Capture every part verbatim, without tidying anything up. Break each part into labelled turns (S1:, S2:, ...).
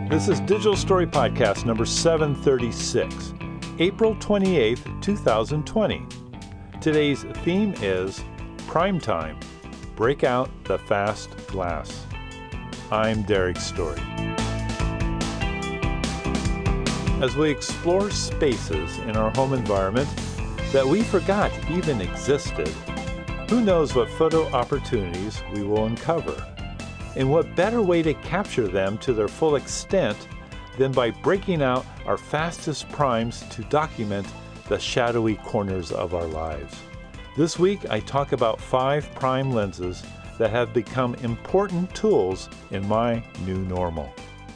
S1: This is Digital Story Podcast number seven thirty-six, April twenty-eighth, twenty twenty. Today's theme is Prime Time, Break Out the Fast Glass. I'm Derek Story. As we explore spaces in our home environment that we forgot even existed, who knows what photo opportunities we will uncover? And what better way to capture them to their full extent than by breaking out our fastest primes to document the shadowy corners of our lives. This week, I talk about five prime lenses that have become important tools in my new normal.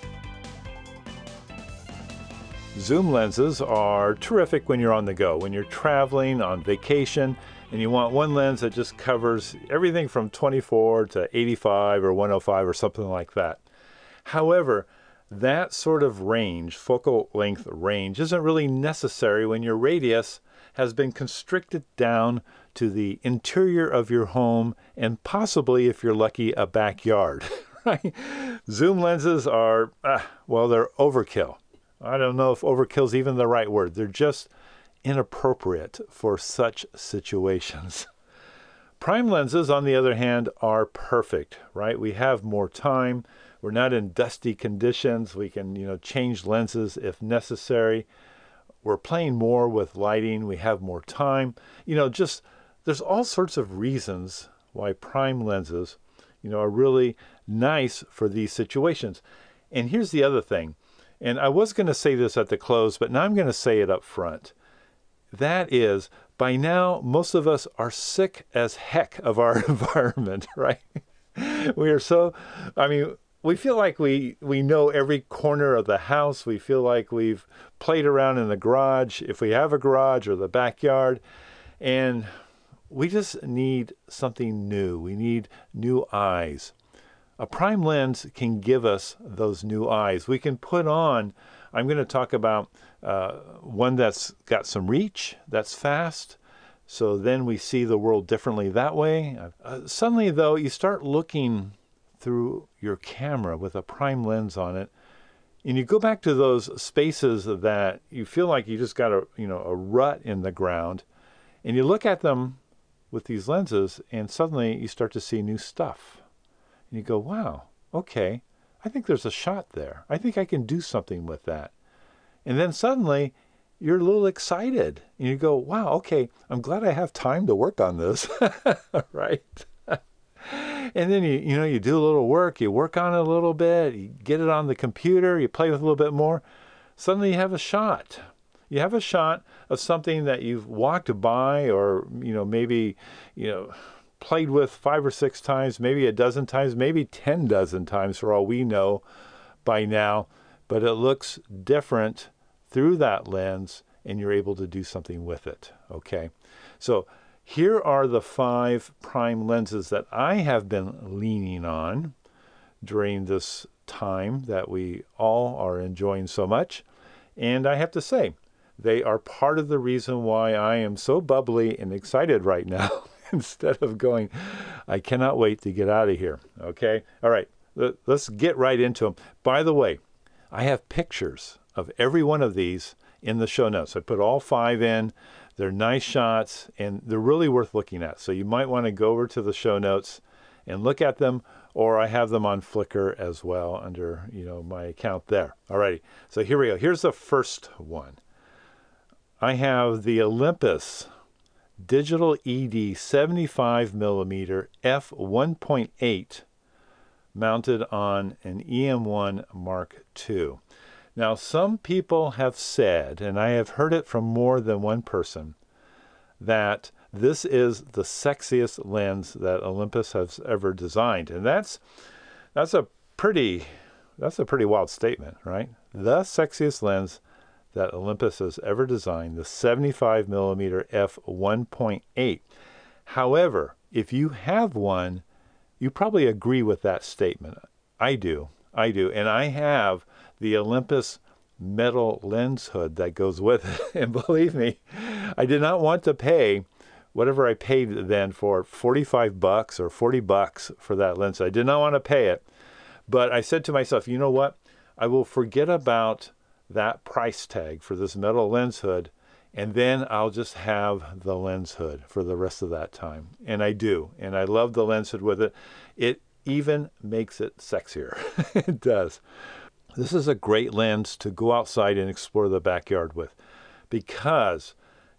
S1: Zoom lenses are terrific when you're on the go, when you're traveling, on vacation, and you want one lens that just covers everything from twenty-four to eighty-five or one oh five or something like that. However, that sort of range, focal length range, isn't really necessary when your radius has been constricted down to the interior of your home and possibly, if you're lucky, a backyard. Right? Zoom lenses are, uh, well, they're overkill. I don't know if overkill is even the right word. They're just inappropriate for such situations. Prime lenses, on the other hand, are perfect, right? We have more time. We're not in dusty conditions. We can, you know, change lenses if necessary. We're playing more with lighting. We have more time. You know, just there's all sorts of reasons why prime lenses, you know, are really nice for these situations. And here's the other thing. And I was going to say this at the close, but now I'm going to say it up front. That is, by now, most of us are sick as heck of our environment, right? We are so, I mean, we feel like we, we know every corner of the house. We feel like we've played around in the garage, if we have a garage, or the backyard. And we just need something new. We need new eyes. A prime lens can give us those new eyes. We can put on, I'm going to talk about uh, one that's got some reach, that's fast, so then we see the world differently that way. Uh, suddenly, though, you start looking through your camera with a prime lens on it, and you go back to those spaces that you feel like you just got a, you know, a rut in the ground, and you look at them with these lenses, and suddenly you start to see new stuff. And you go, wow, okay, I think there's a shot there. I think I can do something with that. And then suddenly you're a little excited. And you go, wow, okay, I'm glad I have time to work on this. Right? And then, you you know, you do a little work. You work on it a little bit. You get it on the computer. You play with it a little bit more. Suddenly you have a shot. You have a shot of something that you've walked by or, you know, maybe, you know, played with five or six times, maybe a dozen times, maybe ten dozen times for all we know by now, but it looks different through that lens and you're able to do something with it, okay? So here are the five prime lenses that I have been leaning on during this time that we all are enjoying so much, and I have to say, they are part of the reason why I am so bubbly and excited right now. Instead of going, I cannot wait to get out of here. Okay? All right. Let's get right into them. By the way, I have pictures of every one of these in the show notes. I put all five in. They're nice shots, and they're really worth looking at. So you might want to go over to the show notes and look at them, or I have them on Flickr as well under, you know, my account there. All righty. So here we go. Here's the first one. I have the Olympus Digital E D seventy-five millimeter f one point eight mounted on an E M one Mark two. Now, some people have said, and I have heard it from more than one person, that this is the sexiest lens that Olympus has ever designed. And that's that's a pretty that's a pretty wild statement, right? The sexiest lens that Olympus has ever designed, the seventy-five millimeter f one point eight. However, if you have one, you probably agree with that statement. I do. I do. And I have the Olympus metal lens hood that goes with it. And believe me, I did not want to pay whatever I paid then for forty-five bucks or forty bucks for that lens. I did not want to pay it. But I said to myself, you know what? I will forget about that price tag for this metal lens hood, and then I'll just have the lens hood for the rest of that time. And I do. And I love the lens hood with it. It even makes it sexier. It does. This is a great lens to go outside and explore the backyard with, because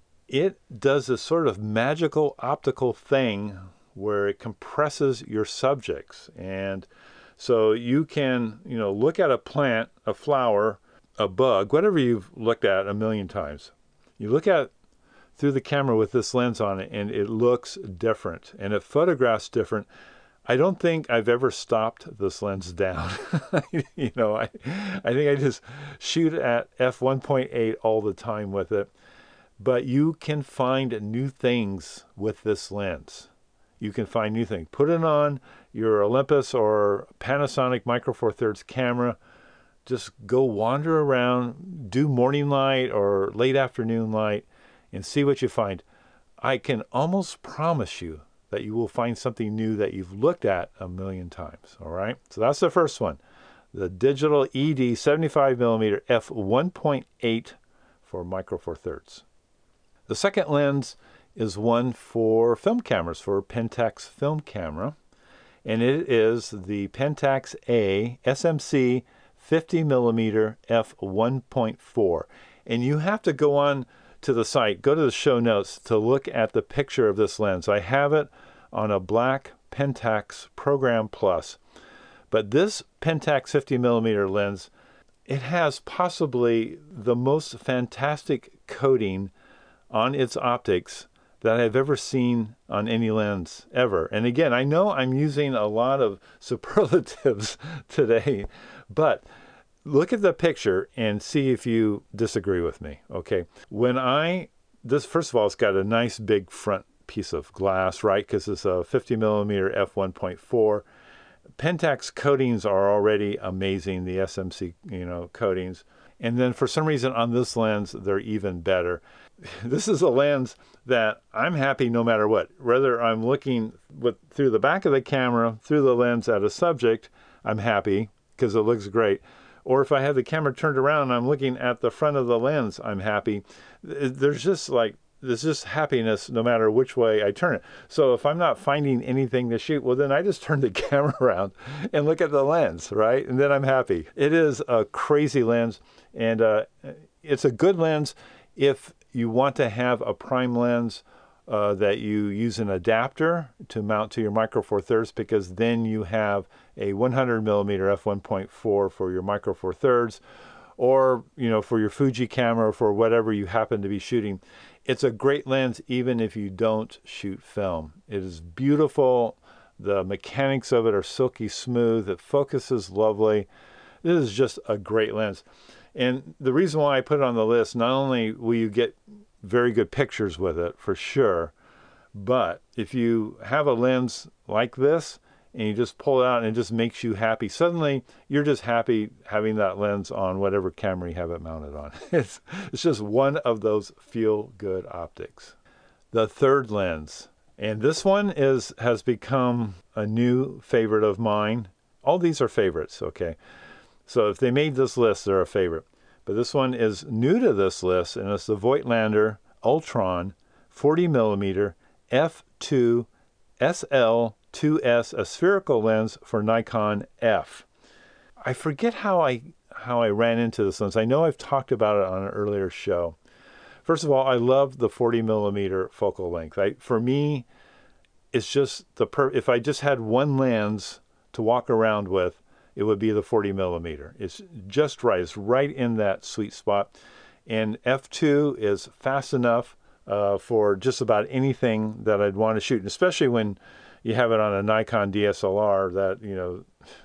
S1: it does this sort of magical optical thing where it compresses your subjects. And so you can, you know, look at a plant, a flower, a bug, whatever you've looked at a million times. You look at through the camera with this lens on it, and it looks different, and it photographs different. I don't think I've ever stopped this lens down. you know, I, I think I just shoot at f one point eight all the time with it. But you can find new things with this lens. You can find new things. Put it on your Olympus or Panasonic Micro Four Thirds camera. Just go wander around, do morning light or late afternoon light, and see what you find. I can almost promise you that you will find something new that you've looked at a million times. All right? So that's the first one. The digital E D seventy-five millimeter f one point eight for Micro Four Thirds. The second lens is one for film cameras, for Pentax film camera. And it is the Pentax A S M C fifty millimeter f one point four. And you have to go on to the site, go to the show notes to look at the picture of this lens. I have it on a black Pentax Program Plus. But this Pentax fifty millimeter lens, it has possibly the most fantastic coating on its optics that I've ever seen on any lens ever. And again, I know I'm using a lot of superlatives today, but look at the picture and see if you disagree with me, okay? When I, this, first of all, it's got a nice big front piece of glass, right? Because it's a fifty millimeter f one point four. Pentax coatings are already amazing, the S M C, you know, coatings. And then for some reason on this lens, they're even better. This is a lens that I'm happy no matter what. Whether I'm looking with, through the back of the camera, through the lens at a subject, I'm happy because it looks great. Or if I have the camera turned around and I'm looking at the front of the lens, I'm happy. There's just like, there's just happiness no matter which way I turn it. So if I'm not finding anything to shoot, well, then I just turn the camera around and look at the lens, right? And then I'm happy. It is a crazy lens, and uh, it's a good lens if you want to have a prime lens uh, that you use an adapter to mount to your Micro Four Thirds, because then you have a one hundred millimeter f one point four for your Micro Four Thirds, or, you know, for your Fuji camera, or for whatever you happen to be shooting. It's a great lens even if you don't shoot film. It is beautiful. The mechanics of it are silky smooth. It focuses lovely. This is just a great lens. And the reason why I put it on the list, not only will you get very good pictures with it, for sure, but if you have a lens like this, and you just pull it out and it just makes you happy. Suddenly, you're just happy having that lens on whatever camera you have it mounted on. It's, it's just one of those feel-good optics. The third lens, and this one is has become a new favorite of mine. All these are favorites, okay? So if they made this list, they're a favorite. But this one is new to this list, and it's the Voigtlander Ultron forty millimeter f two S L two S, a spherical lens for Nikon F. I forget how I how I ran into this lens. I know I've talked about it on an earlier show. First of all, I love the forty millimeter focal length. I, for me, it's just the per if I just had one lens to walk around with, it would be the forty millimeter. It's just right. It's right in that sweet spot. And F two is fast enough uh, for just about anything that I'd want to shoot, and especially when you have it on a Nikon D S L R, that, you know,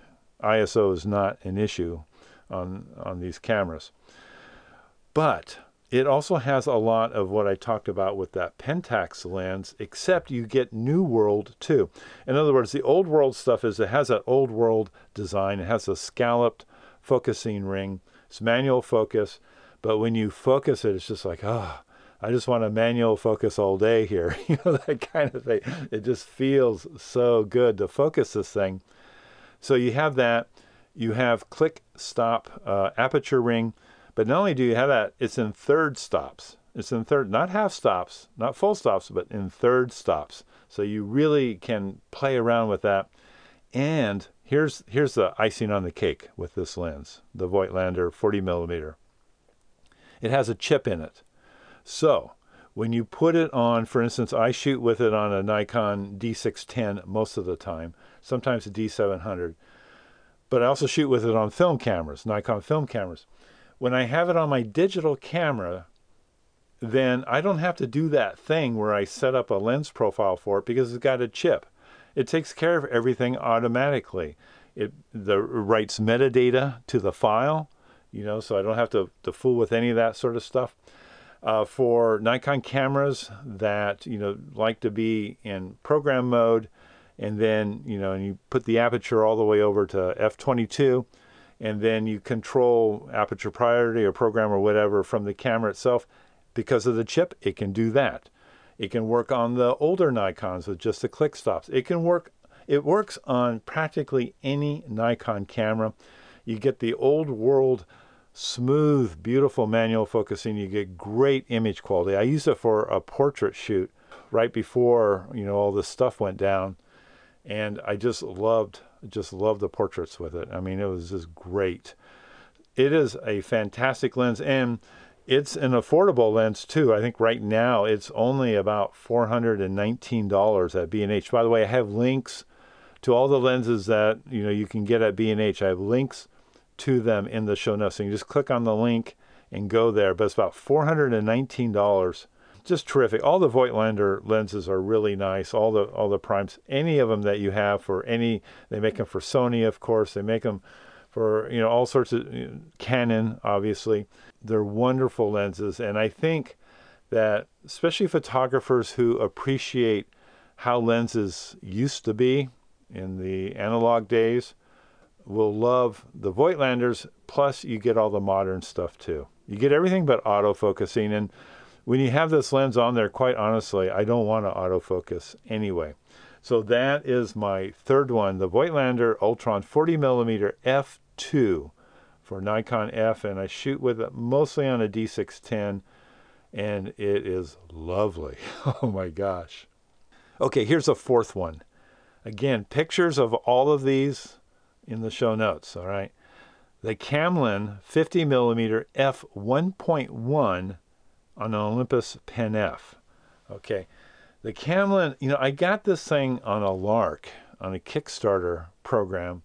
S1: I S O is not an issue on, on these cameras. But it also has a lot of what I talked about with that Pentax lens, except you get New World too. In other words, the Old World stuff is it has that Old World design. It has a scalloped focusing ring. It's manual focus, but when you focus it, it's just like, oh, I just want a manual focus all day here. You know, that kind of thing. It just feels so good to focus this thing. So you have that. You have click stop uh, aperture ring. But not only do you have that, it's in third stops. It's in third, not half stops, not full stops, but in third stops. So you really can play around with that. And here's here's the icing on the cake with this lens, the Voigtlander forty millimeter. It has a chip in it. So when you put it on, for instance, I shoot with it on a Nikon D six ten most of the time, sometimes a D seven hundred. But I also shoot with it on film cameras, Nikon film cameras. When I have it on my digital camera, then I don't have to do that thing where I set up a lens profile for it because it's got a chip. It takes care of everything automatically. It the, writes metadata to the file, you know, so I don't have to, to fool with any of that sort of stuff. Uh, for Nikon cameras that, you know, like to be in program mode, and then, you know, and you put the aperture all the way over to f twenty-two, and then you control aperture priority or program or whatever from the camera itself. Because of the chip, it can do that. It can work on the older Nikons with just the click stops. It can work, it works on practically any Nikon camera. You get the old world smooth, beautiful manual focusing. You get great image quality. I used it for a portrait shoot right before, you know, all this stuff went down. And I just loved, just loved the portraits with it. I mean, it was just great. It is a fantastic lens, and it's an affordable lens too. I think right now it's only about four hundred nineteen dollars at B and H. By the way, I have links to all the lenses that, you know, you can get at B and H. I have links to them in the show notes. So you just click on the link and go there. But it's about four hundred nineteen dollars. Just terrific. All the Voigtlander lenses are really nice. All the all the primes, any of them that you have for any, they make them for Sony, of course. They make them for, you know, all sorts of, you know, Canon, obviously. They're wonderful lenses, and I think that especially photographers who appreciate how lenses used to be in the analog days will love the Voigtlanders. Plus, you get all the modern stuff too. You get everything but autofocusing, and when you have this lens on there, quite honestly, I don't want to autofocus anyway. So that is my third one, the Voigtlander Ultron forty millimeter f two for Nikon F, and I shoot with it mostly on a D six ten, and it is lovely. Oh my gosh. Okay, here's a fourth one. Again, pictures of all of these in the show notes, all right? The Camlin fifty millimeter f one point one on an Olympus Pen F. Okay, the Camlin, you know, I got this thing on a lark, on a Kickstarter program,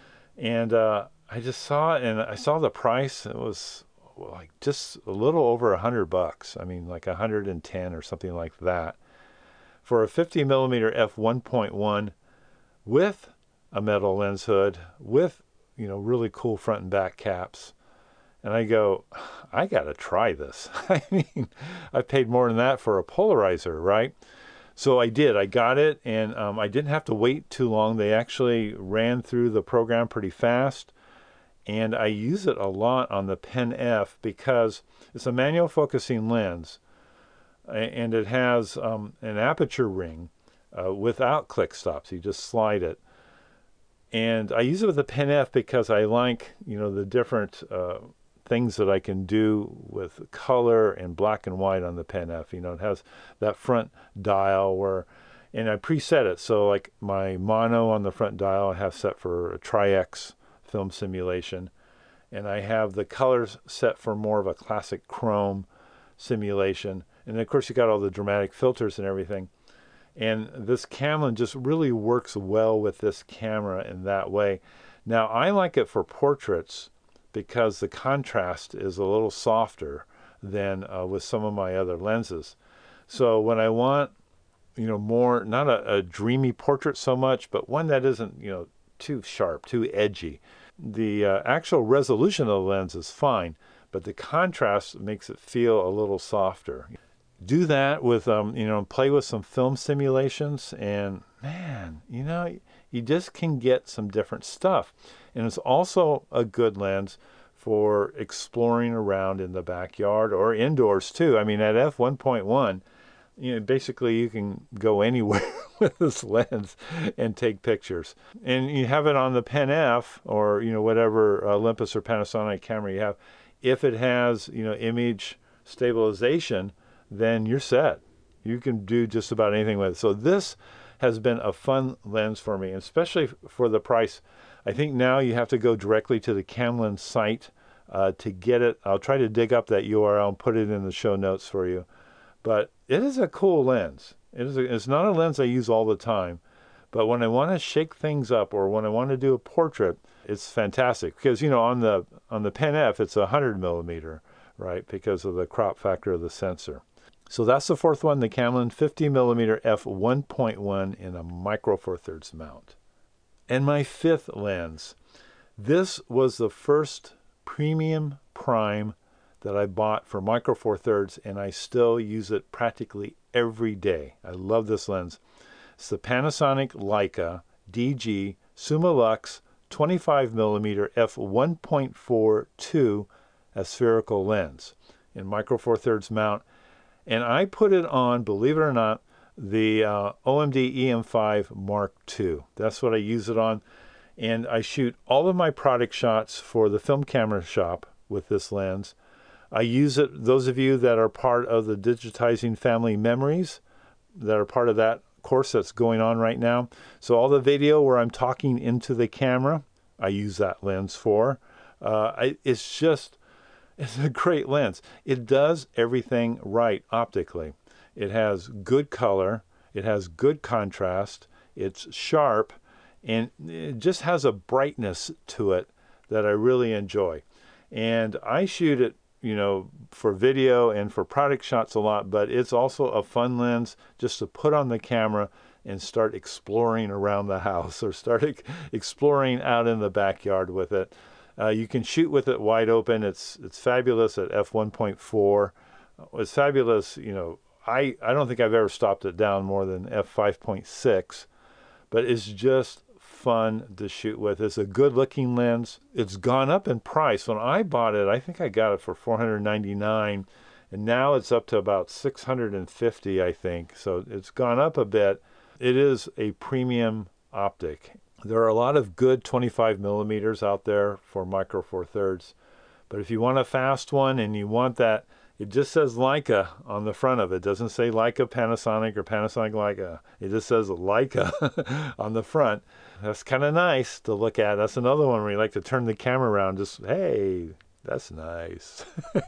S1: and uh, I just saw it, and I saw the price. It was like just a little over a hundred bucks. I mean, like a hundred and ten or something like that for a fifty millimeter f one point one with a metal lens hood, with, you know, really cool front and back caps. And I go, I got to try this. I mean, I paid more than that for a polarizer, right? So I did. I got it, and um, I didn't have to wait too long. They actually ran through the program pretty fast. And I use it a lot on the Pen F because it's a manual focusing lens, and it has um, an aperture ring uh, without click stops. You just slide it. And I use it with the Pen F because I like, you know, the different uh, things that I can do with color and black and white on the Pen F. You know, it has that front dial where, and I preset it. So like my mono on the front dial I have set for a Tri-X film simulation, and I have the colors set for more of a classic chrome simulation, and of course you got all the dramatic filters and everything. And this Camlin just really works well with this camera in that way. Now I like it for portraits because the contrast is a little softer than uh, with some of my other lenses. So when I want, you know, more, not a, a dreamy portrait so much, but one that isn't, you know, too sharp, too edgy, the uh, actual resolution of the lens is fine, but the contrast makes it feel a little softer. Do that with, um, you know, play with some film simulations, and man, you know, you just can get some different stuff. And it's also a good lens for exploring around in the backyard or indoors too. I mean, at f one point one, you know, basically you can go anywhere with this lens and take pictures. And you have it on the Pen F, or you know whatever Olympus or Panasonic camera you have. If it has you know image stabilization, then you're set. You can do just about anything with it. So this has been a fun lens for me, especially for the price. I think now you have to go directly to the Camlens site uh, to get it. I'll try to dig up that U R L and put it in the show notes for you. But it is a cool lens. It is a, it's not a lens I use all the time, but when I want to shake things up or when I want to do a portrait, it's fantastic. Because you know on the on the Pen F it's a one hundred millimeter, right? Because of the crop factor of the sensor. So that's the fourth one, the Camlens fifty millimeter f one point one in a micro four thirds mount. And my fifth lens. This was the first premium prime that I bought for micro four thirds, and I still use it practically every day. I love this lens. It's the Panasonic Leica D G Summilux twenty-five millimeter f one point four two a spherical lens in micro four thirds mount. And I put it on, believe it or not, the uh, O M D E M five Mark two. That's what I use it on. And I shoot all of my product shots for the film camera shop with this lens. I use it, those of you that are part of the Digitizing Family Memories, that are part of that course that's going on right now. So all the video where I'm talking into the camera, I use that lens for. Uh, I, it's just, it's a great lens. It does everything right optically. It has good color, it has good contrast, it's sharp, and it just has a brightness to it that I really enjoy. And I shoot it, you know, for video and for product shots a lot, but it's also a fun lens just to put on the camera and start exploring around the house or start e- exploring out in the backyard with it. Uh, you can shoot with it wide open. It's it's fabulous at f one point four. It's fabulous, you know, I, I don't think I've ever stopped it down more than f five point six, but it's just fun to shoot with. It's a good looking lens. It's gone up in price. When I bought it, I think I got it for four hundred ninety-nine dollars, and now it's up to about six hundred fifty dollars, I think. So it's gone up a bit. It is a premium optic. There are a lot of good twenty-five millimeters out there for micro four thirds, but if you want a fast one and you want that, it just says Leica on the front of it. It doesn't say Leica Panasonic or Panasonic Leica. It just says Leica on the front. That's kind of nice to look at. That's another one where you like to turn the camera around. Just, hey, that's nice.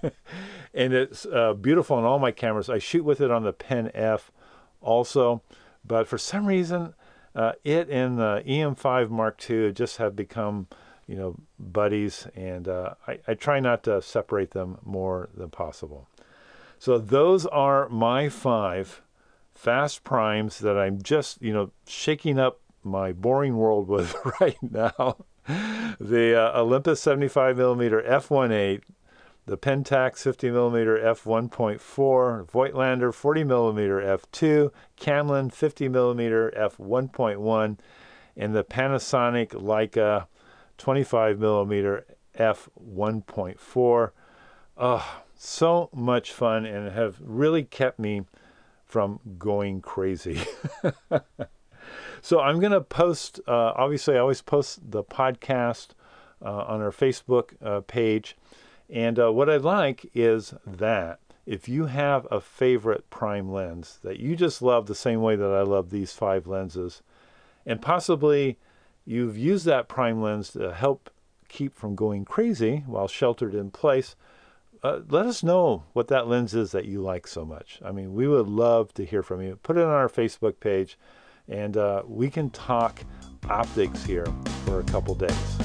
S1: And it's uh, beautiful on all my cameras. I shoot with it on the Pen F also. But for some reason, uh, it and the E M five Mark two just have become, you know, buddies, and uh, I, I try not to separate them more than possible. So those are my five fast primes that I'm just, you know, shaking up my boring world with right now. The uh, Olympus seventy-five millimeter f one point eight, the Pentax fifty millimeter f one point four, Voigtlander forty millimeter f two, Camlens fifty millimeter f one point one, and the Panasonic Leica twenty-five millimeter f one point four. Oh, so much fun, and have really kept me from going crazy. So I'm going to post, uh, obviously I always post the podcast uh, on our Facebook uh, page. And uh, what I'd like is that if you have a favorite prime lens that you just love the same way that I love these five lenses, and possibly you've used that prime lens to help keep from going crazy while sheltered in place, uh, let us know what that lens is that you like so much. I mean, we would love to hear from you. Put it on our Facebook page, and uh, we can talk optics here for a couple days.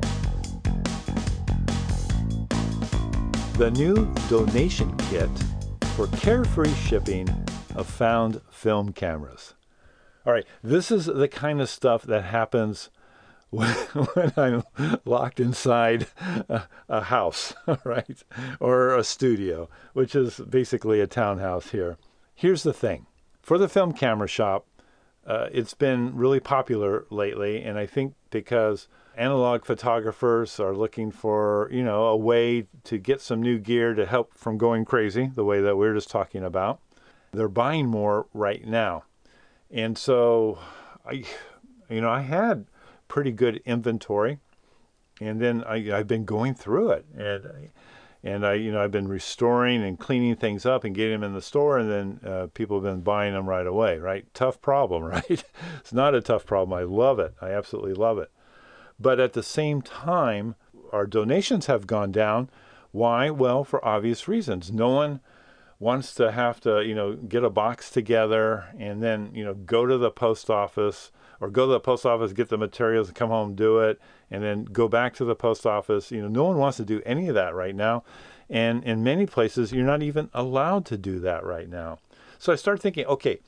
S1: The new donation kit for carefree shipping of found film cameras. All right, this is the kind of stuff that happens when, when I'm locked inside a, a house, right? Or a studio, which is basically a townhouse here. Here's the thing. For the film camera shop, uh, it's been really popular lately, and I think because analog photographers are looking for, you know, a way to get some new gear to help from going crazy, the way that we're just talking about. They're buying more right now. And so I, you know, I had pretty good inventory, and then I, I've been going through it, and I, and I, you know, I've been restoring and cleaning things up and getting them in the store, and then uh, people have been buying them right away, right? Tough problem, right? It's not a tough problem. I love it. I absolutely love it. But at the same time, our donations have gone down. Why? Well, for obvious reasons. No one wants to have to, you know, get a box together and then, you know, go to the post office or go to the post office, get the materials and come home, do it, and then go back to the post office. You know, no one wants to do any of that right now. And in many places, you're not even allowed to do that right now. So I started thinking, okay,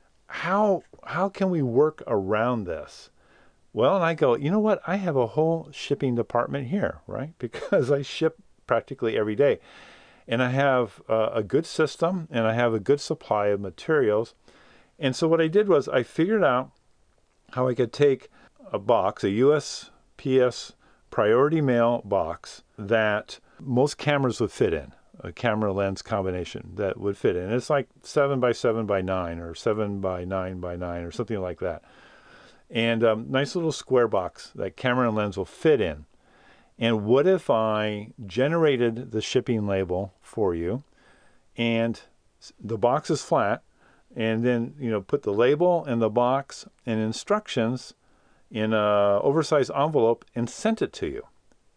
S1: how how can we work around this? Well, and I go, you know what? I have a whole shipping department here, right? Because I ship practically every day. And I have uh, a good system, and I have a good supply of materials. And so what I did was I figured out how I could take a box, a U S P S priority mail box that most cameras would fit in, a camera lens combination that would fit in. It's like seven by seven by nine or seven by nine by nine or something like that. And um, nice little square box that camera and lens will fit in. And what if I generated the shipping label for you, and the box is flat, and then, you know, put the label and the box and instructions in a oversized envelope and sent it to you?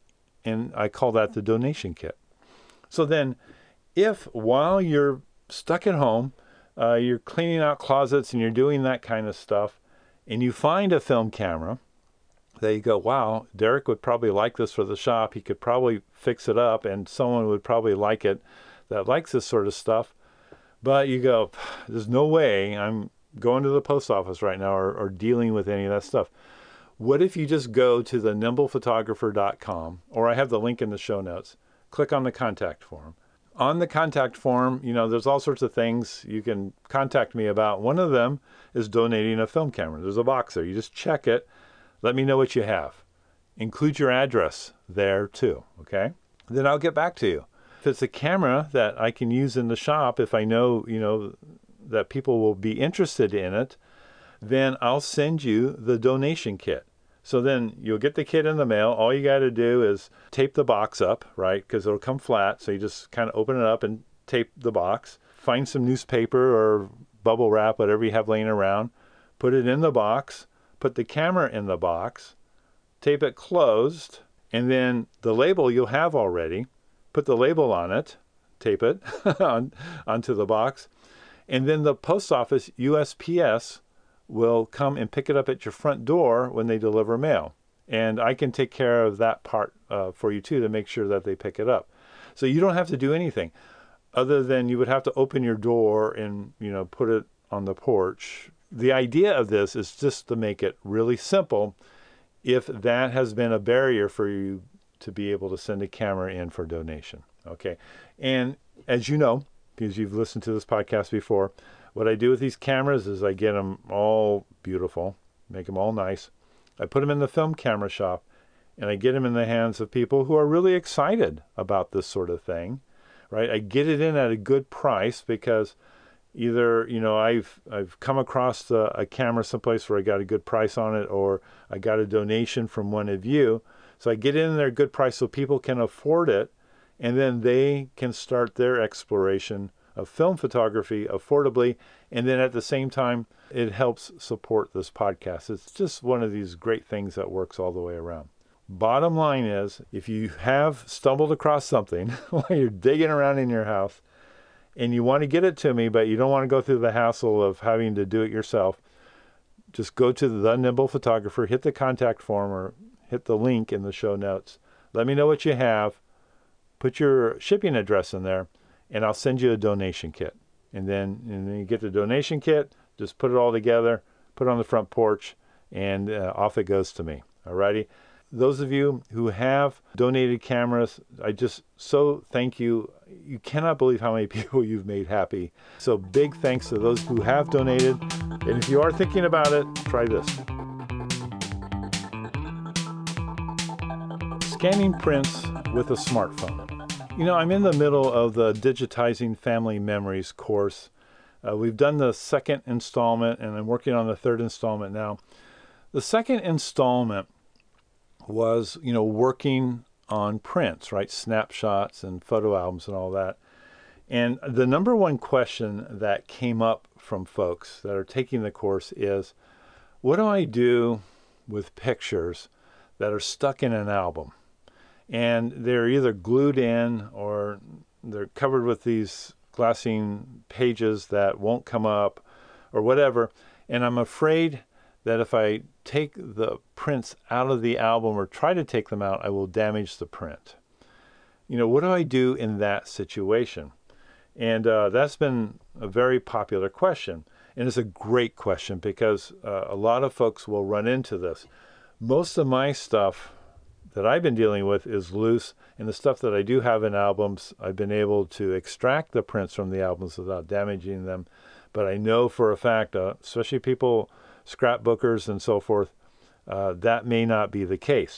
S1: And I call that the donation kit. So then, if while you're stuck at home, uh, you're cleaning out closets and you're doing that kind of stuff, and you find a film camera that you go, wow, Derek would probably like this for the shop. He could probably fix it up, and someone would probably like it that likes this sort of stuff. But you go, there's no way I'm going to the post office right now or, or dealing with any of that stuff. What if you just go to the nimble photographer dot com, or I have the link in the show notes, click on the contact form. On the contact form, you know, there's all sorts of things you can contact me about. One of them is donating a film camera. There's a box there. You just check it. Let me know what you have. Include your address there too, okay? Then I'll get back to you. If it's a camera that I can use in the shop, if I know, you know, that people will be interested in it, then I'll send you the donation kit. So then you'll get the kit in the mail. All you got to do is tape the box up, right? Because it'll come flat. So you just kind of open it up and tape the box. Find some newspaper or bubble wrap, whatever you have laying around. Put it in the box. Put the camera in the box, tape it closed, and then the label you'll have already, put the label on it, tape it on, onto the box, and then the post office, U S P S, will come and pick it up at your front door when they deliver mail. And I can take care of that part uh, for you too, to make sure that they pick it up. So you don't have to do anything other than you would have to open your door and, you know, put it on the porch. The idea of this is just to make it really simple if that has been a barrier for you to be able to send a camera in for donation. Okay. And as you know, because you've listened to this podcast before, what I do with these cameras is I get them all beautiful, make them all nice. I put them in the film camera shop, and I get them in the hands of people who are really excited about this sort of thing, right? I get it in at a good price because either, you know, I've I've come across a, a camera someplace where I got a good price on it, or I got a donation from one of you. So I get it in there at a good price so people can afford it, and then they can start their exploration of film photography affordably. And then at the same time, it helps support this podcast. It's just one of these great things that works all the way around. Bottom line is, if you have stumbled across something while you're digging around in your house, and you want to get it to me, but you don't want to go through the hassle of having to do it yourself, just go to the Nimble Photographer, hit the contact form or hit the link in the show notes. Let me know what you have. Put your shipping address in there, and I'll send you a donation kit. And then, and then you get the donation kit, just put it all together, put it on the front porch, and uh, off it goes to me. Alrighty? Those of you who have donated cameras, I just so thank you. You cannot believe how many people you've made happy. So big thanks to those who have donated. And if you are thinking about it, try this. Scanning prints with a smartphone. You know, I'm in the middle of the Digitizing Family Memories course Uh, we've done the second installment, and I'm working on the third installment now. The second installment was, you know, working on prints, right? Snapshots and photo albums and all that. And the number one question that came up from folks that are taking the course is, what do I do with pictures that are stuck in an album? And they're either glued in or they're covered with these glassine pages that won't come up or whatever. And I'm afraid that if I take the prints out of the album or try to take them out, I will damage the print. You know, what do I do in that situation? And uh, that's been a very popular question. And it's a great question because uh, a lot of folks will run into this. Most of my stuff that I've been dealing with is loose, and the stuff that I do have in albums, I've been able to extract the prints from the albums without damaging them. But I know for a fact, uh, especially people, scrapbookers and so forth, uh, that may not be the case.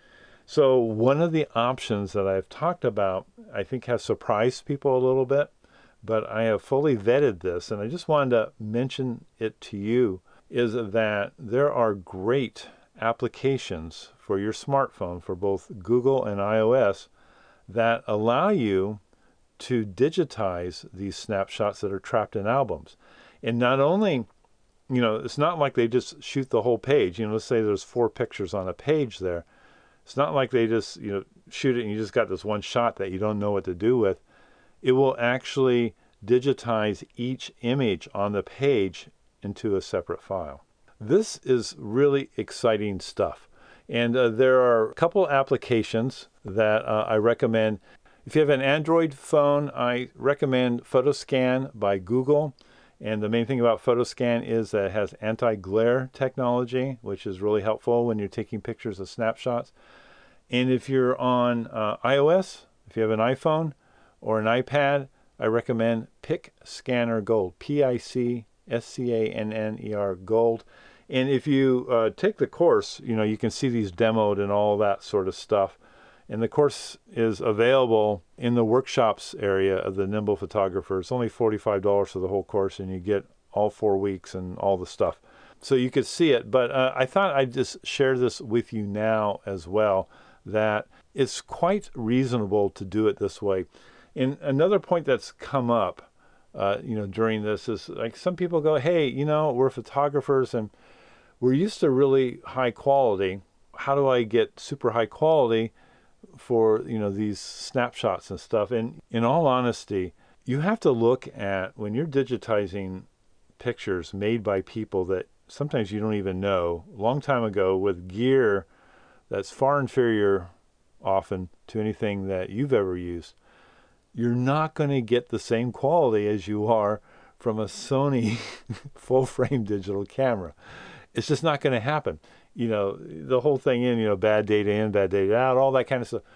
S1: So one of the options that I've talked about, I think has surprised people a little bit, but I have fully vetted this, and I just wanted to mention it to you, is that there are great applications for your smartphone for both Google and iOS that allow you to digitize these snapshots that are trapped in albums. And not only, you know, it's not like they just shoot the whole page. You know, let's say there's four pictures on a page there. It's not like they just, you know, shoot it and you just got this one shot that you don't know what to do with. It will actually digitize each image on the page into a separate file. This is really exciting stuff. And uh, there are a couple applications that uh, I recommend. If you have an Android phone, I recommend PhotoScan by Google. And the main thing about PhotoScan is that it has anti-glare technology, which is really helpful when you're taking pictures of snapshots. And if you're on uh, iOS, if you have an iPhone or an iPad, I recommend PicScanner Gold, P I C S C A N N E R Gold. And if you uh, take the course, you know, you can see these demoed and all that sort of stuff. And the course is available in the workshops area of the Nimble Photographer. It's only forty-five dollars for the whole course, and you get all four weeks and all the stuff. So you could see it. But uh, I thought I'd just share this with you now as well, that it's quite reasonable to do it this way. And another point that's come up, uh, you know, during this is like some people go, hey, you know, we're photographers and we're used to really high quality. How do I get super high quality for, you know, these snapshots and stuff? And in all honesty, you have to look at when you're digitizing pictures made by people that sometimes you don't even know, a long time ago with gear that's far inferior often to anything that you've ever used. You're not going to get the same quality as you are from a Sony full-frame digital camera. It's just not going to happen. You know, the whole thing in, you know, bad data in, bad data out, all that kind of stuff.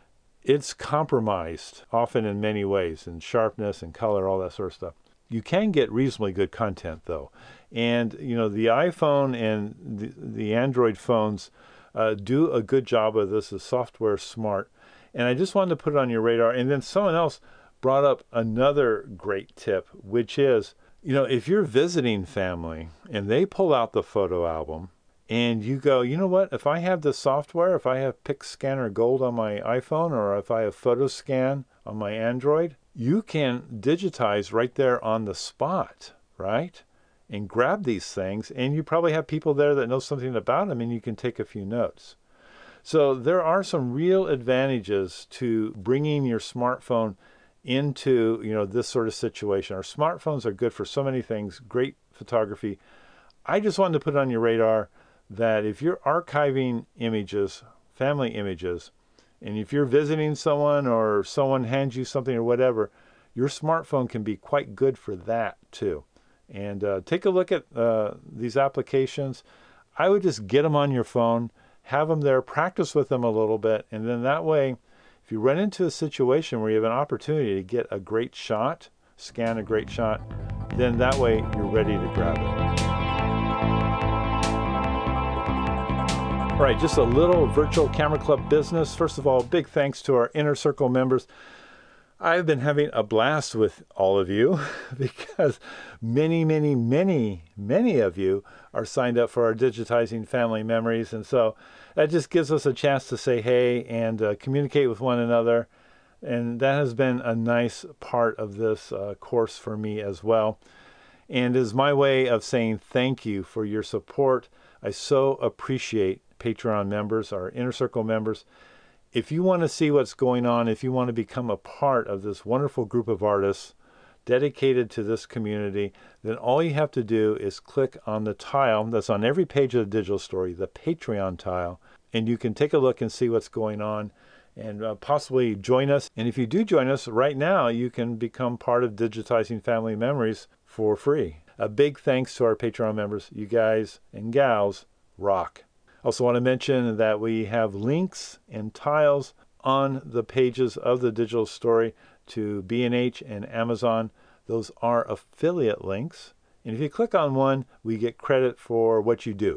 S1: It's compromised often in many ways, in sharpness and color, all that sort of stuff. You can get reasonably good content, though. And, you know, the iPhone and the, the Android phones uh, do a good job of this. The software smart. And I just wanted to put it on your radar. And then someone else brought up another great tip, which is, you know, if you're visiting family and they pull out the photo album and you go, you know what, if I have the software, if I have PicScanner Gold on my iPhone or if I have PhotoScan on my Android, you can digitize right there on the spot, right? And grab these things. And you probably have people there that know something about them and you can take a few notes. So there are some real advantages to bringing your smartphone into, you know, this sort of situation. Our smartphones are good for so many things, great photography. I just wanted to put it on your radar that if you're archiving images, family images, and if you're visiting someone or someone hands you something or whatever, your smartphone can be quite good for that too. And uh, take a look at uh, these applications. I would just get them on your phone, have them there, practice with them a little bit, and then that way, if you run into a situation where you have an opportunity to get a great shot, scan a great shot, then that way you're ready to grab it. All right, just a little Virtual Camera Club business. First of all, big thanks to our Inner Circle members. I've been having a blast with all of you because many, many, many, many of you are signed up for our Digitizing Family Memories. And so that just gives us a chance to say hey and uh, communicate with one another. And that has been a nice part of this uh, course for me as well. And is my way of saying thank you for your support. I so appreciate Patreon members, our Inner Circle members. If you want to see what's going on, if you want to become a part of this wonderful group of artists dedicated to this community, then all you have to do is click on the tile that's on every page of the digital story, the Patreon tile, and you can take a look and see what's going on and uh, possibly join us. And if you do join us right now, you can become part of Digitizing Family Memories for free. A big thanks to our Patreon members. You guys and gals rock. Also want to mention that we have links and tiles on the pages of the digital story to B and H and Amazon. Those are affiliate links. And if you click on one, we get credit for what you do.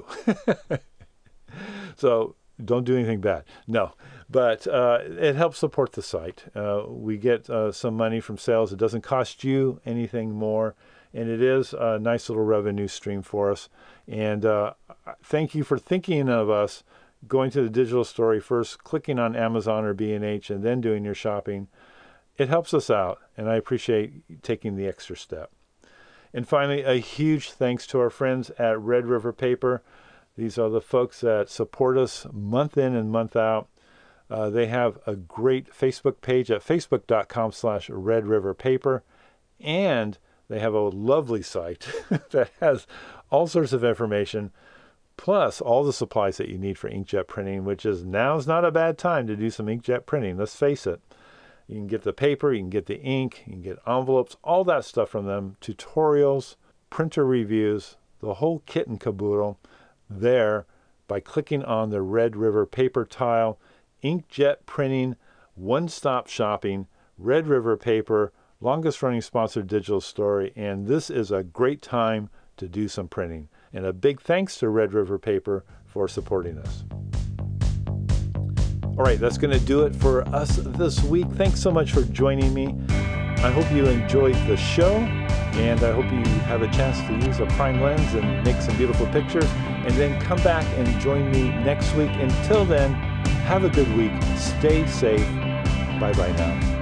S1: So don't do anything bad. No, but uh, it helps support the site. Uh, we get uh, some money from sales. It doesn't cost you anything more. And it is a nice little revenue stream for us. And uh, thank you for thinking of us, going to the digital story first, clicking on Amazon or B and H, and then doing your shopping. It helps us out, and I appreciate taking the extra step. And finally, a huge thanks to our friends at Red River Paper. These are the folks that support us month in and month out. Uh, they have a great Facebook page at facebook.com slash Red River Paper, and they have a lovely site that has all sorts of information, plus all the supplies that you need for inkjet printing, which is now's not a bad time to do some inkjet printing. Let's face it. You can get the paper, you can get the ink, you can get envelopes, all that stuff from them, tutorials, printer reviews, the whole kit and caboodle there by clicking on the Red River Paper tile. Inkjet printing, one-stop shopping, Red River Paper, longest running sponsored digital story, and this is a great time to do some printing. And a big thanks to Red River Paper for supporting us. All right, that's going to do it for us this week. Thanks so much for joining me. I hope you enjoyed the show, and I hope you have a chance to use a prime lens and make some beautiful pictures, and then come back and join me next week. Until then, have a good week. Stay safe. Bye-bye now.